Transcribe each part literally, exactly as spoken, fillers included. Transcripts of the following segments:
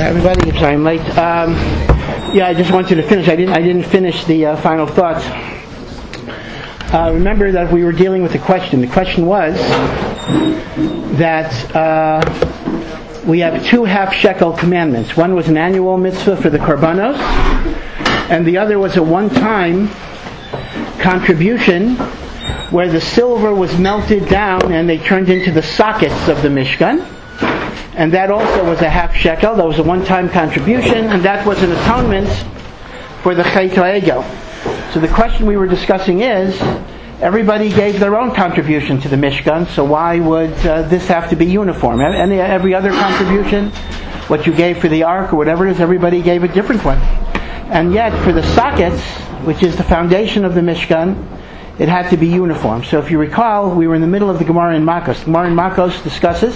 everybody. Sorry I'm late. Um, yeah, I just wanted to finish. I didn't. I didn't finish the uh, final thoughts. Uh, remember that we were dealing with the question. The question was that uh, we have two half shekel commandments. One was an annual mitzvah for the korbanos, and the other was a one-time contribution where the silver was melted down and they turned into the sockets of the Mishkan. And that also was a half shekel. That was a one-time contribution, and that was an atonement for the Chet HaEgel. So the question we were discussing is, everybody gave their own contribution to the Mishkan, so why would uh, this have to be uniform? Any, every other contribution, what you gave for the ark or whatever it is, everybody gave a different one. And yet, for the sockets, which is the foundation of the Mishkan, it had to be uniform. So if you recall, we were in the middle of the Gemara in Makos. The Gemara in Makos discusses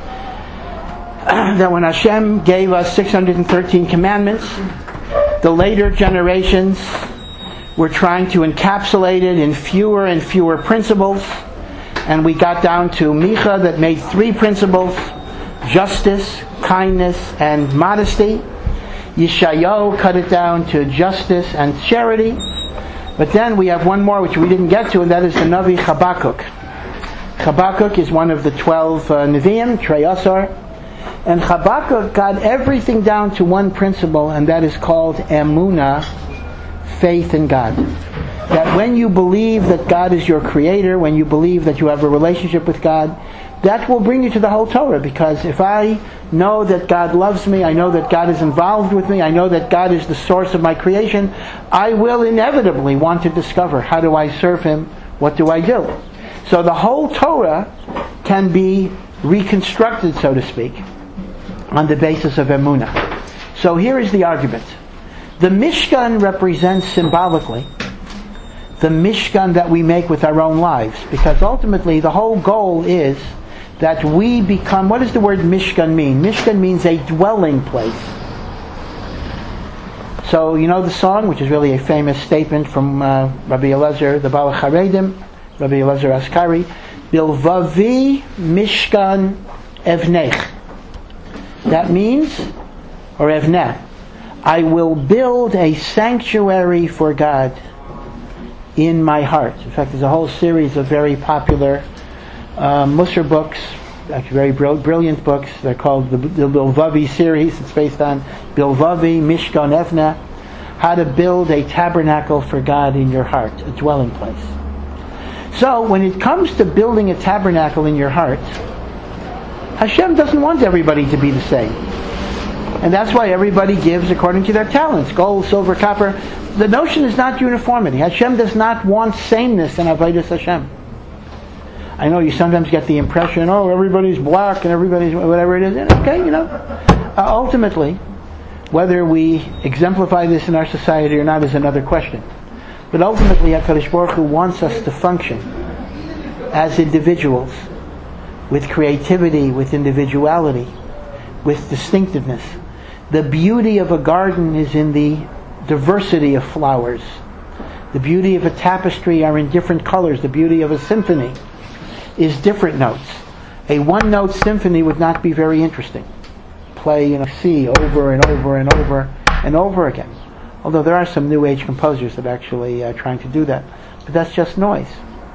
that when Hashem gave us six hundred thirteen commandments, the later generations were trying to encapsulate it in fewer and fewer principles, and we got down to Micha that made three principles: justice, kindness, and modesty. Yeshayahu cut it down to justice and charity. But then we have one more which we didn't get to, and that is the Navi Habakkuk. Habakkuk is one of the twelve uh, Nevi'im, Treyasar. And Habakkuk got everything down to one principle, and that is called Emunah, faith in God. That when you believe that God is your creator, when you believe that you have a relationship with God, that will bring you to the whole Torah. Because if I know that God loves me, I know that God is involved with me, I know that God is the source of my creation, I will inevitably want to discover, how do I serve Him? What do I do? So the whole Torah can be reconstructed, so to speak, on the basis of Emunah. So here is the argument. The Mishkan represents symbolically the Mishkan that we make with our own lives, because ultimately the whole goal is that we become, what does the word Mishkan mean? Mishkan means a dwelling place. So you know the song, which is really a famous statement from uh, Rabbi Elazar, the Baal HaCharedim, Rabbi Elazar Askari, Bilvavi Mishkan Evnech. That means, or Evneh, I will build a sanctuary for God in my heart. In fact, there's a whole series of very popular uh, Musar books, actually very br- brilliant books. They're called the, the Bilvavi series. It's based on Bilvavi Mishkan Evneh, how to build a tabernacle for God in your heart, a dwelling place. So, when it comes to building a tabernacle in your heart, Hashem doesn't want everybody to be the same. And that's why everybody gives according to their talents. Gold, silver, copper. The notion is not uniformity. Hashem does not want sameness in Avodas Hashem. I know you sometimes get the impression, oh, everybody's black and everybody's whatever it is. Okay, you know. Uh, ultimately, whether we exemplify this in our society or not is another question. But ultimately, HaKadosh Baruch Hu wants us to function as individuals, with creativity, with individuality, with distinctiveness. The beauty of a garden is in the diversity of flowers. The beauty of a tapestry are in different colors. The beauty of a symphony is different notes. A one-note symphony would not be very interesting. Play, you know, C over and over and over and over again. Although there are some New Age composers that are actually uh, trying to do that. But that's just noise.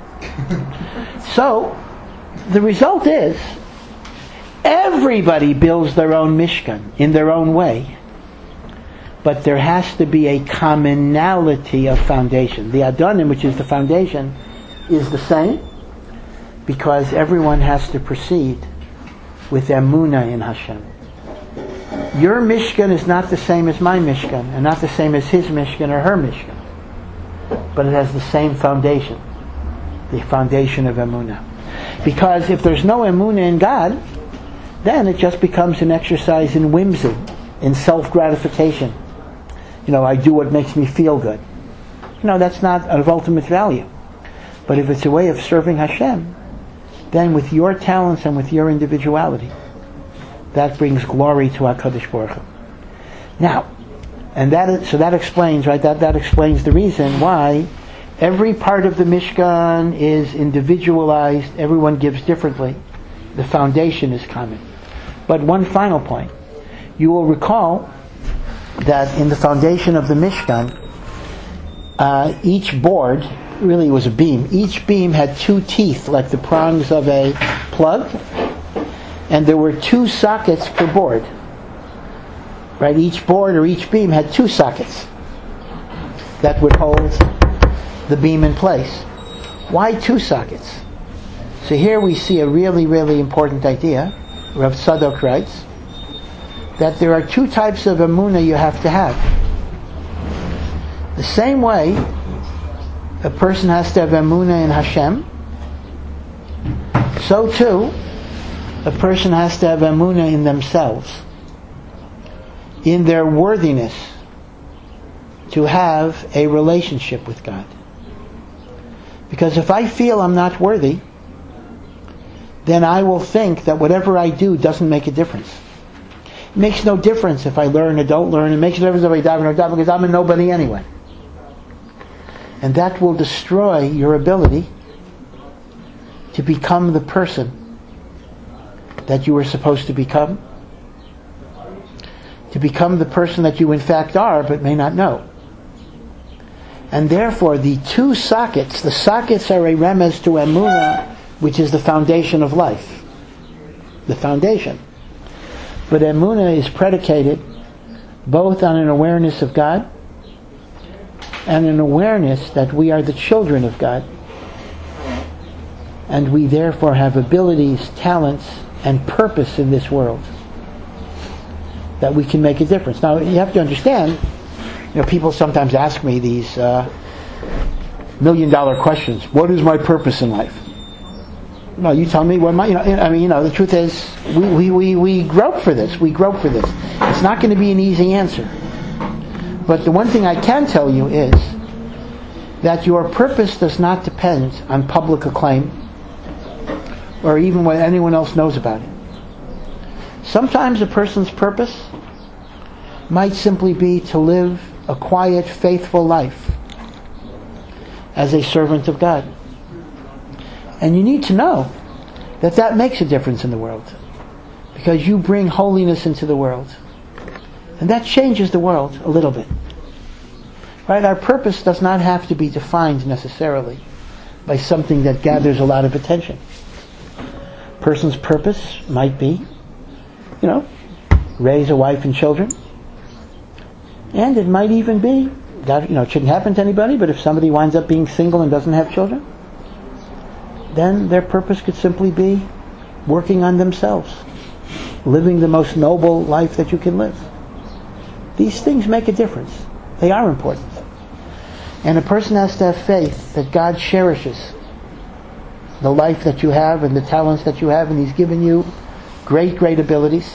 So, the result is, everybody builds their own Mishkan in their own way. But there has to be a commonality of foundation. The Adonim, which is the foundation, is the same, because everyone has to proceed with Emunah in Hashem. Your Mishkan is not the same as my Mishkan, and not the same as his Mishkan or her Mishkan. But it has the same foundation, the foundation of Emunah. Because if there's no Emunah in God, then it just becomes an exercise in whimsy, in self-gratification. You know, I do what makes me feel good. You know, that's not of ultimate value. But if it's a way of serving Hashem, then with your talents and with your individuality, that brings glory to HaKadosh Baruch Hu. Now, and that is, so that explains, right, that, that explains the reason why every part of the Mishkan is individualized, everyone gives differently. The foundation is common. But one final point. You will recall that in the foundation of the Mishkan, uh, each board, really it was a beam, each beam had two teeth like the prongs of a plug, and there were two sockets per board. Right? Each board or each beam had two sockets that would hold the beam in place. Why two sockets? So here we see a really, really important idea. Rav Tzadok writes that there are two types of emunah you have to have. The same way a person has to have emunah in Hashem, so too a person has to have emunah in themselves, in their worthiness to have a relationship with God. Because if I feel I'm not worthy, then I will think that whatever I do doesn't make a difference. It makes no difference if I learn or don't learn. It makes no difference if I daven or daven, because I'm a nobody anyway. And that will destroy your ability to become the person that you were supposed to become, to become the person that you in fact are but may not know. And therefore the two sockets, the sockets are a remez to emunah, which is the foundation of life. The foundation. But emunah is predicated both on an awareness of God and an awareness that we are the children of God. And we therefore have abilities, talents, and purpose in this world that we can make a difference. Now, you have to understand, you know, people sometimes ask me these uh, million dollar questions. What is my purpose in life? No, you tell me what my, you know, I mean, you know, the truth is, we, we, we, we grope for this. We grope for this. It's not going to be an easy answer. But the one thing I can tell you is that your purpose does not depend on public acclaim or even what anyone else knows about it. Sometimes a person's purpose might simply be to live a quiet, faithful life as a servant of God. And you need to know that that makes a difference in the world, because you bring holiness into the world. And that changes the world a little bit. Right? Our purpose does not have to be defined necessarily by something that gathers a lot of attention. A person's purpose might be, you know, raise a wife and children. And it might even be, God, you know, it shouldn't happen to anybody, but if somebody winds up being single and doesn't have children, then their purpose could simply be working on themselves, living the most noble life that you can live. These things make a difference. They are important. And a person has to have faith that God cherishes the life that you have and the talents that you have, and He's given you great, great abilities.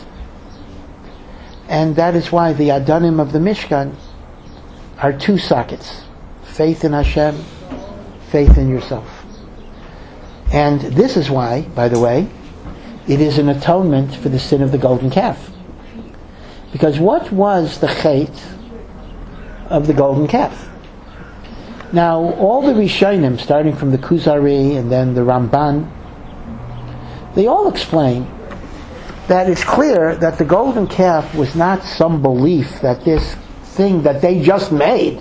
And that is why the Adanim of the Mishkan are two sockets. Faith in Hashem, faith in yourself. And this is why, by the way, it is an atonement for the sin of the golden calf. Because what was the chait of the golden calf? Now, all the Rishonim, starting from the Kuzari and then the Ramban, they all explain that it's clear that the golden calf was not some belief that this thing that they just made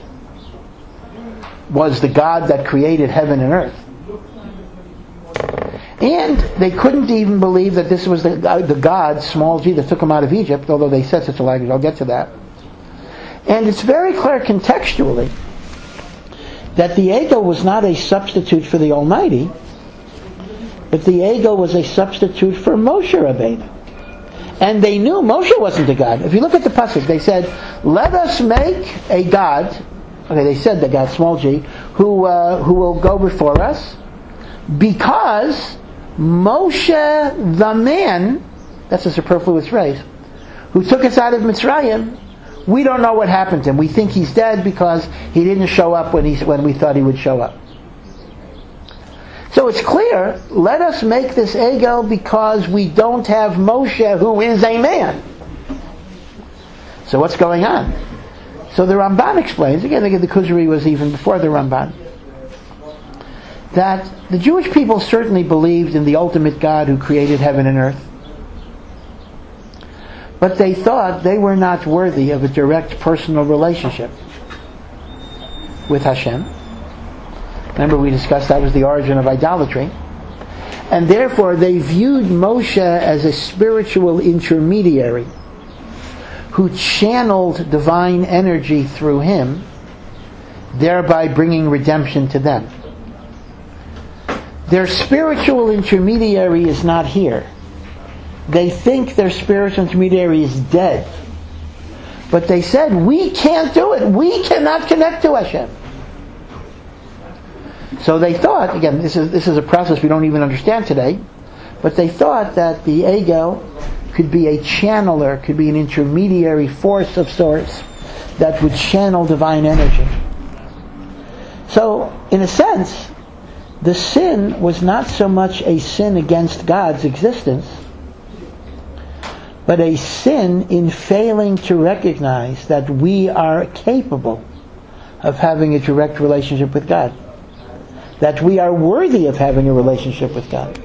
was the God that created heaven and earth. And they couldn't even believe that this was the, the God, small g, that took them out of Egypt, although they said such a language. I'll get to that. And it's very clear contextually that the ego was not a substitute for the Almighty, but the ego was a substitute for Moshe Rabbeinu. And they knew Moshe wasn't a God. If you look at the pasuk, they said, "Let us make a God." Okay, they said the God, small g, who uh, who will go before us, because Moshe, the man, that's a superfluous phrase, who took us out of Mitzrayim, we don't know what happened to him. We think he's dead because he didn't show up when he when we thought he would show up. So it's clear, let us make this egel because we don't have Moshe, who is a man. So what's going on? So the Ramban explains, again, the Kuzari was even before the Ramban, that the Jewish people certainly believed in the ultimate God who created heaven and earth. but they thought they were not worthy of a direct personal relationship with Hashem. Remember, we discussed that was the origin of idolatry. And therefore they viewed Moshe as a spiritual intermediary who channeled divine energy through him, thereby bringing redemption to them. Their spiritual intermediary is not here. They think their spiritual intermediary is dead. But they said, we can't do it. We cannot connect to Hashem. So they thought, again, this is this is a process we don't even understand today, but they thought that the Egel could be a channeler, could be an intermediary force of sorts that would channel divine energy. So, in a sense, the sin was not so much a sin against God's existence, but a sin in failing to recognize that we are capable of having a direct relationship with God. That we are worthy of having a relationship with God.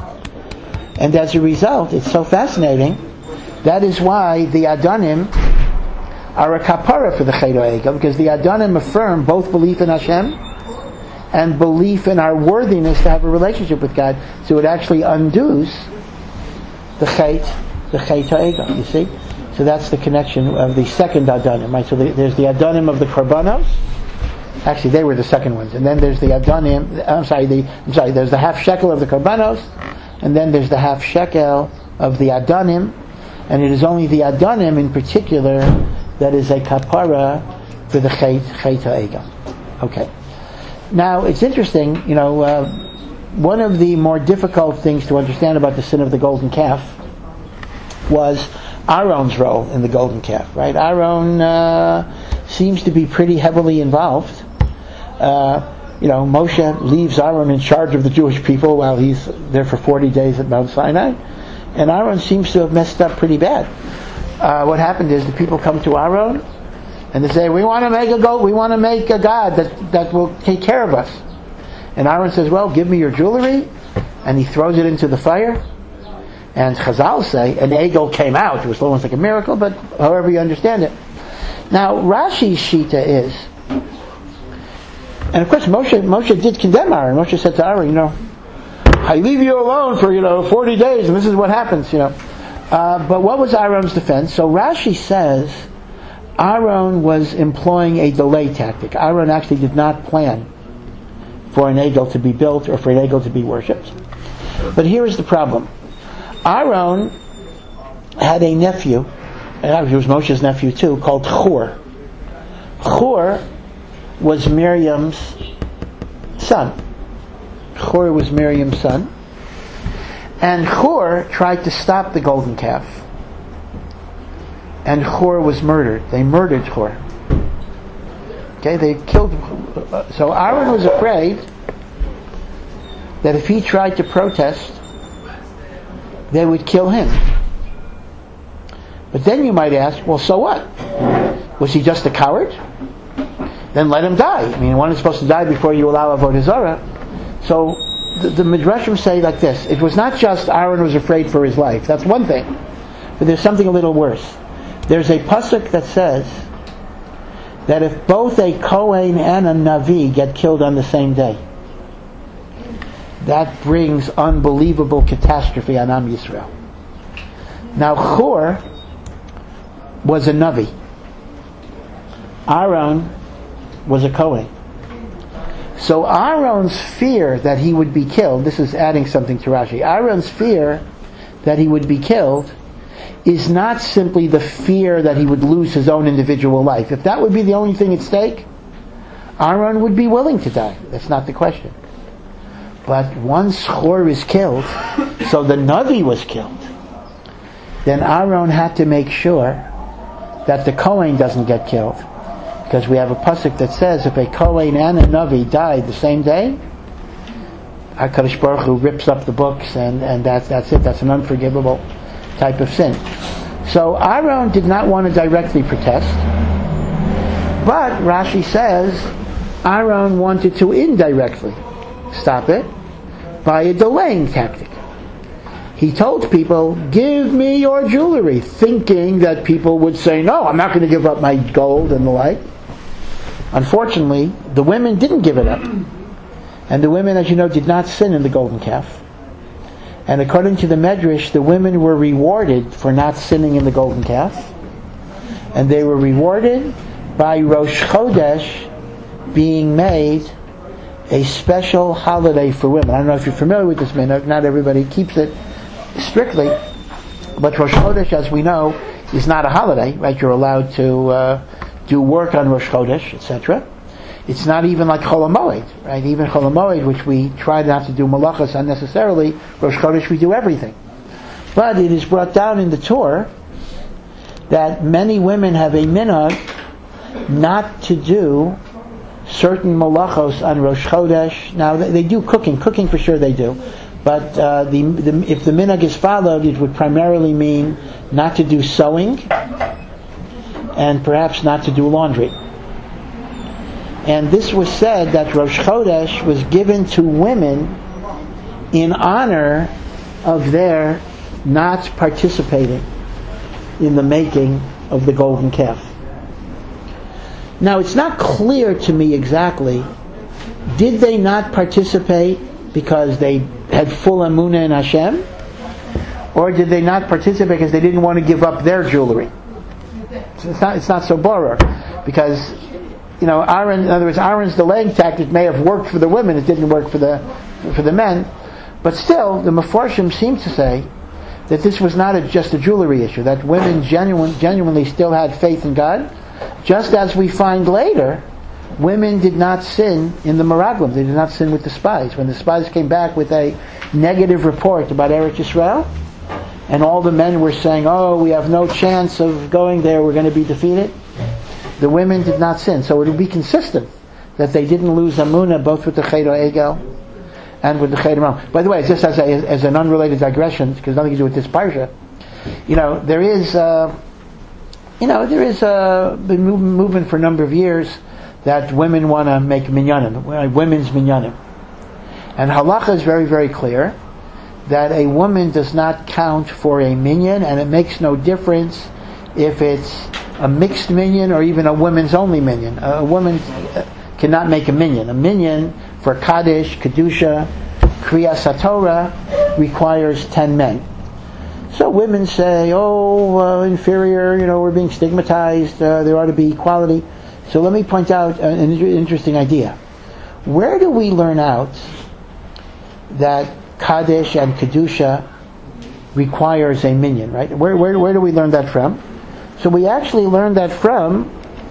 And as a result, it's so fascinating, that is why the Adonim are a kapara for the Chet HaEgel, because the Adonim affirm both belief in Hashem and belief in our worthiness to have a relationship with God. So it actually undoes the Chet, the Chet HaEgel, you see? So that's the connection of the second Adonim, right? So the, there's the Adonim of the Korbanos. Actually, they were the second ones. And then there's the Adonim, I'm sorry, the, I'm sorry, there's the half shekel of the Korbanos, and then there's the half shekel of the Adonim, and it is only the Adonim in particular that is a kapara for the Chet, Chet HaEgel. Okay. Now, it's interesting, you know, uh, one of the more difficult things to understand about the sin of the golden calf was Aaron's role in the golden calf, right? Aaron uh, seems to be pretty heavily involved. Uh, you know, Moshe leaves Aaron in charge of the Jewish people while he's there for forty days at Mount Sinai, and Aaron seems to have messed up pretty bad. Uh, what happened is the people come to Aaron and they say, "We want to make a goat. We want to make a god that that will take care of us." And Aaron says, "Well, give me your jewelry," and he throws it into the fire. And Chazal say an egel came out. It was almost like a miracle, but however you understand it. Now Rashi's shita is. And of course, Moshe Moshe did condemn Aaron. Moshe said to Aaron, you know, I leave you alone for, you know, forty days, and this is what happens, you know. Uh, but what was Aaron's defense? So Rashi says Aaron was employing a delay tactic. Aaron actually did not plan for an egel to be built or for an egel to be worshipped. But here is the problem. Aaron had a nephew, and he was Moshe's nephew too, called Hur. Hur was Miriam's son. Hur was Miriam's son. And Hur tried to stop the golden calf. And Hur was murdered. They murdered Hur. Okay, they killed him. So Aaron was afraid that if he tried to protest, they would kill him. But then you might ask, well, so what? Was he just a coward? Then let him die. I mean, one is supposed to die before you allow avodah zarah. So the, the Midrashim say like this: it was not just Aaron was afraid for his life. That's one thing, but there's something a little worse. There's a pasuk that says that if both a Kohen and a Navi get killed on the same day, that brings unbelievable catastrophe on Am Yisrael. Now Hur was a Navi. Aaron was a Kohen. So Aaron's fear that he would be killed, this is adding something to Rashi, Aaron's fear that he would be killed is not simply the fear that he would lose his own individual life. If that would be the only thing at stake, Aaron would be willing to die. That's not the question. But once Hur is killed, so the Navi was killed, then Aaron had to make sure that the Kohen doesn't get killed. Because we have a pasuk that says if a Kohen and a Navi died the same day, HaKadosh Baruch Hu rips up the books, and, and that's, that's it. That's an unforgivable type of sin. So Aaron did not want to directly protest, but Rashi says Aaron wanted to indirectly stop it by a delaying tactic. he told people, give me your jewelry, thinking that people would say, no, I'm not going to give up my gold and the like. Unfortunately, the women didn't give it up. And the women, as you know, did not sin in the golden calf. And according to the Medrash, the women were rewarded for not sinning in the golden calf. And they were rewarded by Rosh Chodesh being made a special holiday for women. I don't know if you're familiar with this minhag. Not everybody keeps it strictly. But Rosh Chodesh, as we know, is not a holiday, right? You're allowed to uh, do work on Rosh Chodesh, et cetera. It's not even like Chol HaMoed, right? Even Chol HaMoed, which we try not to do malachas unnecessarily, Rosh Chodesh we do everything. But it is brought down in the Torah that many women have a minhag not to do certain malachos on Rosh Chodesh. Now they, they do cooking, cooking for sure they do. But uh, the, the, if the minhag is followed, it would primarily mean not to do sewing and perhaps not to do laundry. And this was said that Rosh Chodesh was given to women in honor of their not participating in the making of the golden calf. Now it's not clear to me exactly, did they not participate because they had full emunah in Hashem? Or did they not participate because they didn't want to give up their jewelry? So it's not, it's not so borer. Because, you know, Aaron, in other words, Aaron's delaying tactic may have worked for the women, it didn't work for the for the men. But still, the Mefarshim seem to say that this was not a, just a jewelry issue, that women genuine, genuinely still had faith in God, just as we find later, women did not sin in the Meraglim, they did not sin with the spies. When the spies came back with a negative report about Eretz Yisrael, and all the men were saying, oh, we have no chance of going there, we're going to be defeated, the women did not sin. So it would be consistent that they didn't lose Amunah both with the Chet Egel and with the Chet Ram. By the way, just as, a, as an unrelated digression, because nothing to do with this parsha, you know, there is, uh, you know, there is uh, been movement for a number of years that women want to make minyanim, women's minyanim. And halacha is very, very clear that a woman does not count for a minyan, and it makes no difference if it's a mixed minyan or even a women's only minyan. A woman cannot make a minyan. A minyan for Kaddish, Kedusha, Kriyas HaTorah requires ten men. So women say, oh, uh, inferior, you know, we're being stigmatized, uh, there ought to be equality. So let me point out an interesting idea. Where do we learn out that Kaddish and Kedusha requires a minyan, right? Where, where, where do we learn that from? So we actually learned that from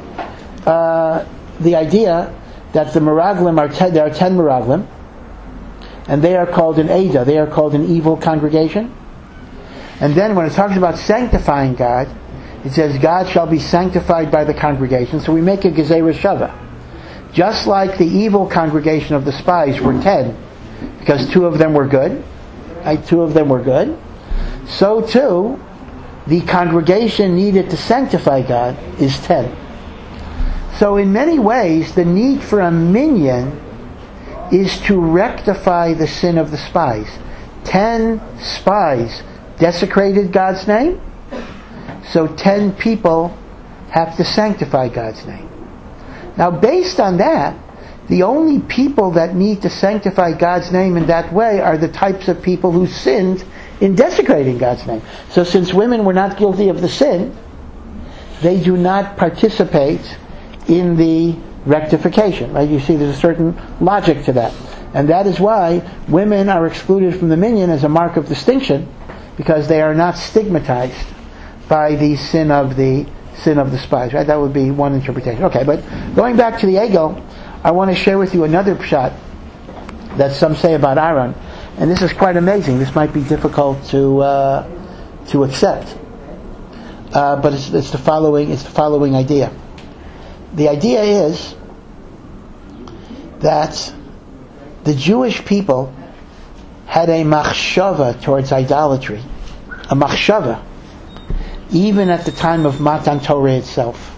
uh, the idea that the Meraglim are ten, there are ten Meraglim, and they are called an Eidah, they are called an evil congregation. And then when it talks about sanctifying God, it says God shall be sanctified by the congregation. So we make a Gezerah Shava. Just like the evil congregation of the spies were ten, because two of them were good, right? Two of them were good. So too, the congregation needed to sanctify God is ten. So in many ways, the need for a minyan is to rectify the sin of the spies. Ten spies desecrated God's name, so ten people have to sanctify God's name. Now based on that, the only people that need to sanctify God's name in that way are the types of people who sinned in desecrating God's name. So since women were not guilty of the sin, they do not participate in the rectification. Right? You see there's a certain logic to that. And that is why women are excluded from the minyan as a mark of distinction, because they are not stigmatized by the sin of the sin of the spies. Right? That would be one interpretation. Okay, but going back to the Egel, I want to share with you another pshat that some say about Aaron, and this is quite amazing. This might be difficult to uh, to accept, uh, but it's, it's the following. It's the following idea. The idea is that the Jewish people had a machshava towards idolatry, a machshava, even at the time of Matan Torah itself.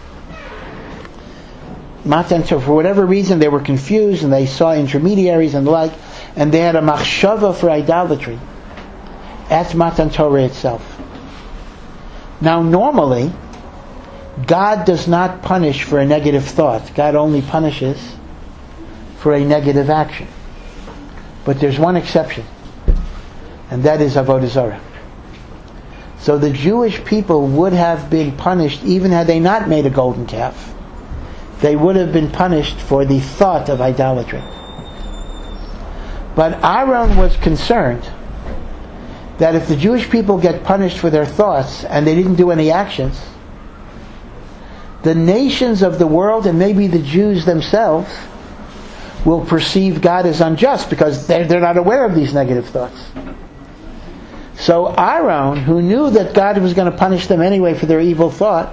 Matan Torah, for whatever reason, they were confused and they saw intermediaries and the like, and they had a machshava for idolatry. at Matan Torah itself. Now normally, God does not punish for a negative thought. God only punishes for a negative action. But there's one exception, and that is Avodah Zarah. So the Jewish people would have been punished even had they not made a golden calf. They would have been punished for the thought of idolatry. But Aaron was concerned that if the Jewish people get punished for their thoughts and they didn't do any actions, the nations of the world, and maybe the Jews themselves, will perceive God as unjust because they're, they're not aware of these negative thoughts. So Aaron, who knew that God was going to punish them anyway for their evil thought,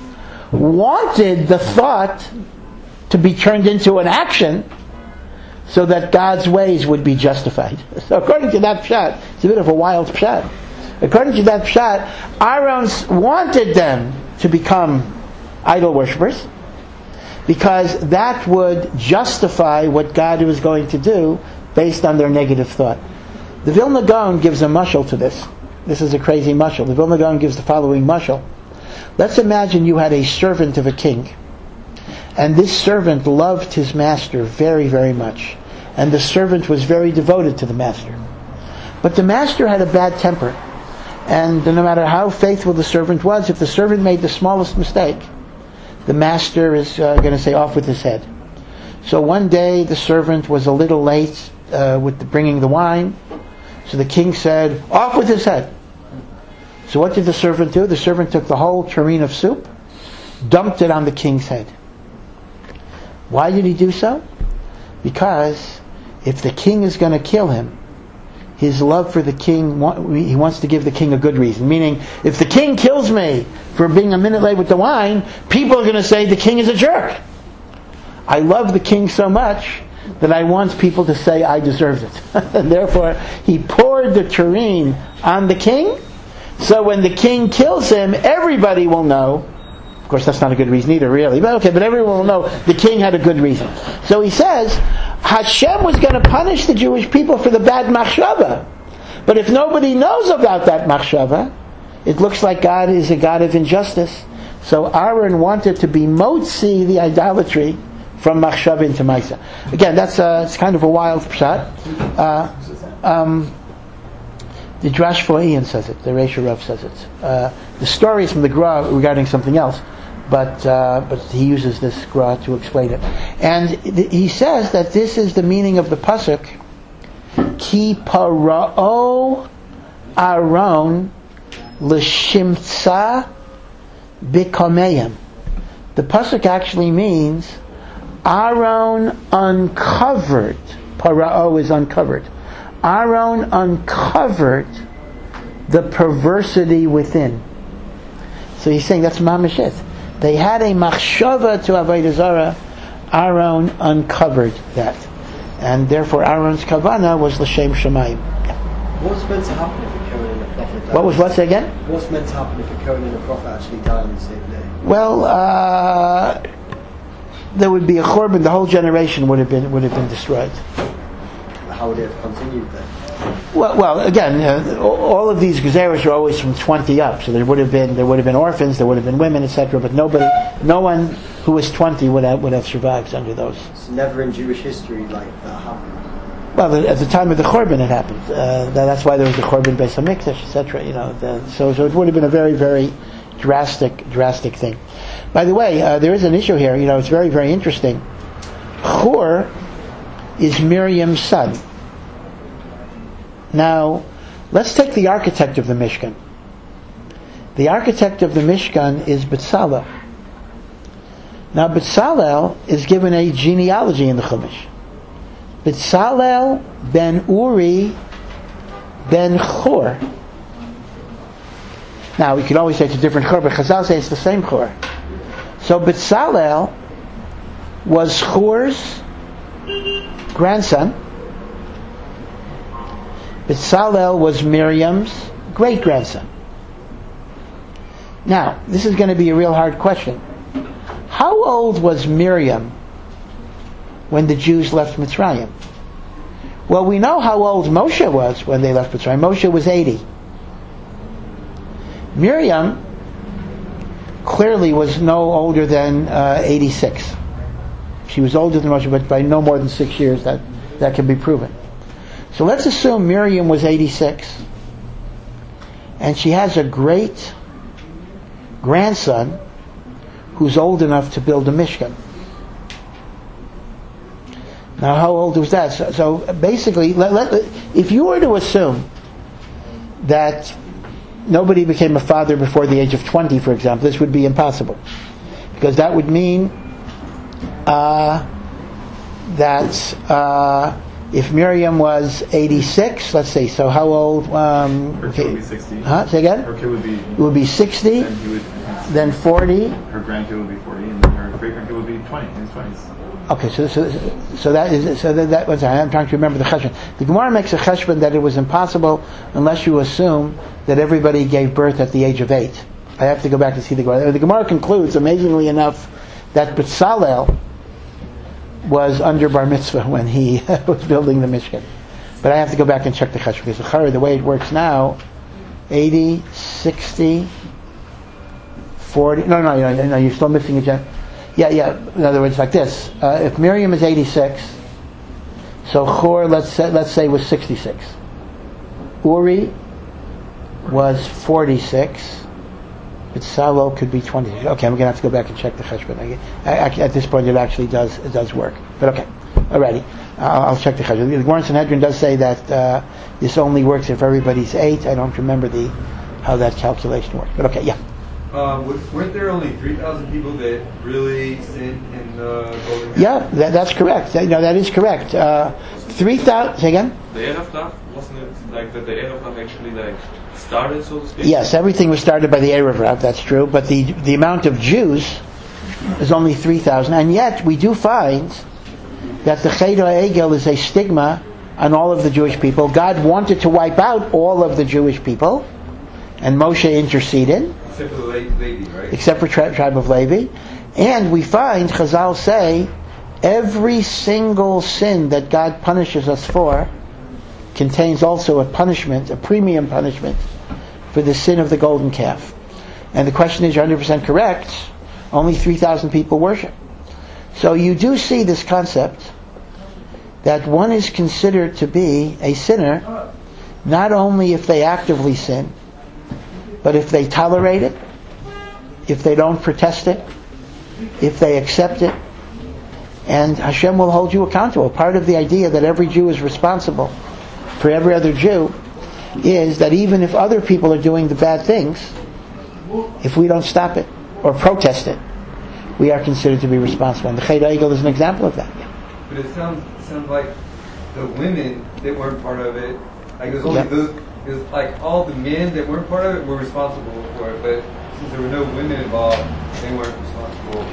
wanted the thought to be turned into an action so that God's ways would be justified. So according to that pshat, it's a bit of a wild pshat. According to that pshat, Aaron wanted them to become idol worshippers because that would justify what God was going to do based on their negative thought. The Vilna Gaon gives a mashal to this. This is a crazy mashal. The Vilna Gaon gives the following mashal. Let's imagine you had a servant of a king, and this servant loved his master very, very much, and the servant was very devoted to the master. But the master had a bad temper, and no matter how faithful the servant was, if the servant made the smallest mistake, the master is uh, going to say, off with his head. So one day the servant was a little late uh, with the bringing the wine, so the king said, off with his head. So what did the servant do? The servant took the whole tureen of soup, dumped it on the king's head. Why did he do so? Because if the king is going to kill him, his love for the king, he wants to give the king a good reason. Meaning, if the king kills me for being a minute late with the wine, people are going to say the king is a jerk. I love the king so much that I want people to say I deserved it. And therefore, he poured the tureen on the king, so when the king kills him, everybody will know. Of course, that's not a good reason either, really. But okay, but everyone will know the king had a good reason. So he says, Hashem was going to punish the Jewish people for the bad machshava. But if nobody knows about that machshava, it looks like God is a God of injustice. So Aaron wanted to be motzi the idolatry from machshava into maisa. Again, that's uh, it's kind of a wild pshat. Uh, um, The Drash for Ian says it. The Reisha Rav says it. Uh, the story is from the Gra regarding something else, but uh, but he uses this Gra to explain it. And th- he says that this is the meaning of the pasuk, Ki para'o Aaron l'shimtza b'kameyim. The pasuk actually means Aaron uncovered. Para'o is uncovered. Aaron uncovered the perversity within. So he's saying that's mamash it. They had a machshava to Avodah Zarah. Aaron uncovered that, and therefore Aaron's kavana was l'shem shamayim. What's meant to happen if a Kohen and a prophet die? What was what's again? What's meant to happen if a Kohen and a prophet actually die on the same day? Well, uh, there would be a churban. The whole generation would have been would have been destroyed. How would it have continued then? Well, well, again, uh, all of these gezeros are always from twenty up. So there would have been there would have been orphans, there would have been women, et cetera. But nobody, no one who was twenty would have would have survived under those. It's never in Jewish history like that happened. Well, at the time of the Churban, it happened. Uh, that's why there was the Churban Beis Hamikdash, et cetera. You know, the, so so it would have been a very very drastic drastic thing. By the way, uh, there is an issue here. You know, it's very very interesting. Hur is Miriam's son. Now, let's take the architect of the Mishkan. The architect of the Mishkan is Betzalel. Now, Betzalel is given a genealogy in the Chumash. Betzalel ben Uri ben Hur. Now, we could always say it's a different Hur, but Chazal say it's the same Hur. So, Betzalel was Hur's grandson. Betzalel was Miriam's great-grandson. Now, this is going to be a real hard question. How old was Miriam when the Jews left Mitzrayim? Well, we know how old Moshe was when they left Mitzrayim. Moshe was eighty. Miriam clearly was no older than uh, eighty-six. She was older than Moshe, but by no more than six years. That that can be proven. So let's assume Miriam was eighty-six, and she has a great grandson who's old enough to build a Mishkan. Now, how old was that? So, so basically, let, let, if you were to assume that nobody became a father before the age of twenty, for example, this would be impossible. Because that would mean uh, that uh, if Miriam was eighty-six, let's see, so how old? Um, her kid would be sixty. Huh? Say again? Her kid would be... It would be sixty, Then, he would, then forty. her grandkid would be forty, and then her great-grandkid would be twenty, in his twenties. Okay, so so so that is so that, that was I'm trying to remember the cheshbon. The Gemara makes a cheshbon that it was impossible unless you assume that everybody gave birth at the age of eight. I have to go back to see the Gemara. The Gemara concludes, amazingly enough, that Bezalel was under bar mitzvah when he was building the Mishkan. But I have to go back and check the cheshbon because the, the way it works now, eighty, sixty, forty. No, no, no, no. You're still missing a gen. Yeah, yeah. In other words, like this: uh, if Miriam is eighty-six, so Chor, let's say, let's say, was sixty-six. Uri was forty-six. Bezalel could be twenty. Okay, I'm going to have to go back and check the cheshbon. I, I, at this point, it actually does it does work. But okay, alrighty. I'll, I'll check the cheshbon. The Gemara in Sanhedrin does say that uh, this only works if everybody's eight. I don't remember the how that calculation works. But okay, yeah. Um, weren't there only three thousand people that really sinned in the Golden Calf? Yeah, that, that's correct. That, no, that is correct. Uh, three thousand. Say again. The Erev Rav, wasn't it like that? The Erev Rav actually like started, so to speak. Yes, everything was started by the Erev Rav. That's true. But the the amount of Jews is only three thousand, and yet we do find that the Cheder Egel is a stigma on all of the Jewish people. God wanted to wipe out all of the Jewish people, and Moshe interceded. Except for the Levi, right? Except for tri- tribe of Levi. And we find, Chazal say, every single sin that God punishes us for contains also a punishment, a premium punishment, for the sin of the golden calf. And the question is, you're one hundred percent correct, only three thousand people worship. So you do see this concept that one is considered to be a sinner, not only if they actively sin, but if they tolerate it, if they don't protest it, if they accept it, and Hashem will hold you accountable. Part of the idea that every Jew is responsible for every other Jew is that even if other people are doing the bad things, if we don't stop it or protest it, we are considered to be responsible. And the Cheder Egel is an example of that. But it sounds it sounds like the women that weren't part of it, like it was only Yeah. those. It was like all the men that weren't part of it were responsible for it, but since there were no women involved, they weren't responsible.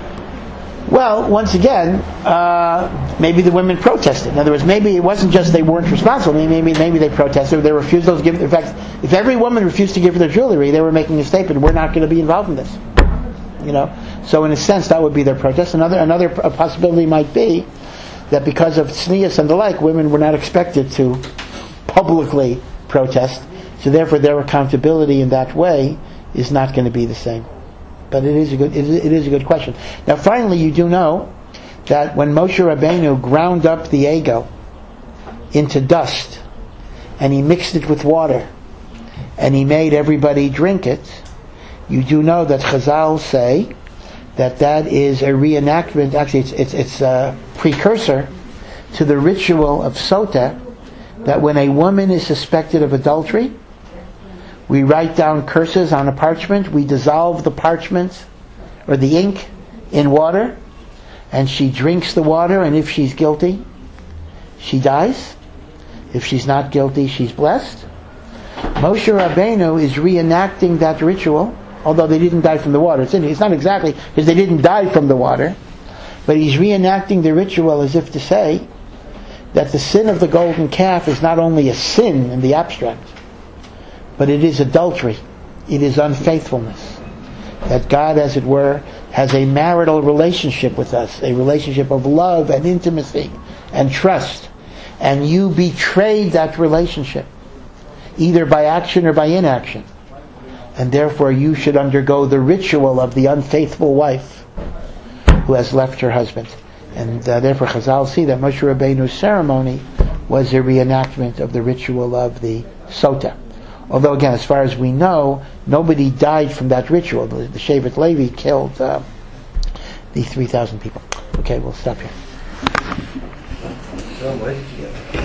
Well, once again, uh, maybe the women protested. In other words, maybe it wasn't just they weren't responsible. Maybe maybe they protested. They refused to give. In fact, if every woman refused to give their jewelry, they were making a statement: "We're not going to be involved in this." You know. So, in a sense, that would be their protest. Another another possibility might be that because of tznius and the like, women were not expected to publicly protest, so therefore their accountability in that way is not going to be the same. But it is a good it is, it is a good question. Now, finally, you do know that when Moshe Rabbeinu ground up the ego into dust and he mixed it with water and he made everybody drink it, you do know that Chazal say that that is a reenactment. Actually, it's it's, it's a precursor to the ritual of Sotah, that when a woman is suspected of adultery, we write down curses on a parchment, we dissolve the parchment or the ink in water, and she drinks the water, and if she's guilty, she dies. If she's not guilty, she's blessed. Moshe Rabbeinu is reenacting that ritual, although they didn't die from the water. It's, in, it's not exactly because they didn't die from the water, but he's reenacting the ritual as if to say that the sin of the golden calf is not only a sin in the abstract, but it is adultery. It is unfaithfulness. That God, as it were, has a marital relationship with us, a relationship of love and intimacy and trust. And you betrayed that relationship, either by action or by inaction. and therefore you should undergo the ritual of the unfaithful wife who has left her husband. And uh, therefore Chazal see that Moshe Rabbeinu's ceremony was a reenactment of the ritual of the Sota. Although again, as far as we know, nobody died from that ritual. The, the Shevet Levi killed uh, the three thousand people. Okay, we'll stop here. So, where did you get that?